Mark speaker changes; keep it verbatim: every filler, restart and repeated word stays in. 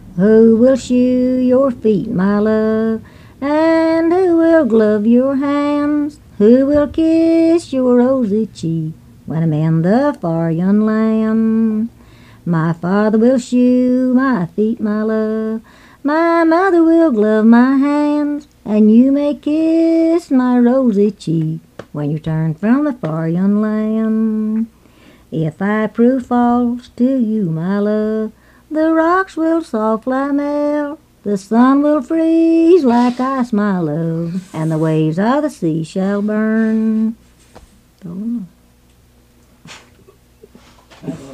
Speaker 1: Who will shoe your feet, my love? And who will glove your hands? Who will kiss your rosy cheek when I'm in the far yon land? My father will shoe my feet, my love. My mother will glove my hands, and you may kiss my rosy cheek when you turn from the far yon land. If I prove false to you, my love, the rocks will softly melt, the sun will freeze like ice, my love, and the waves of the sea shall burn.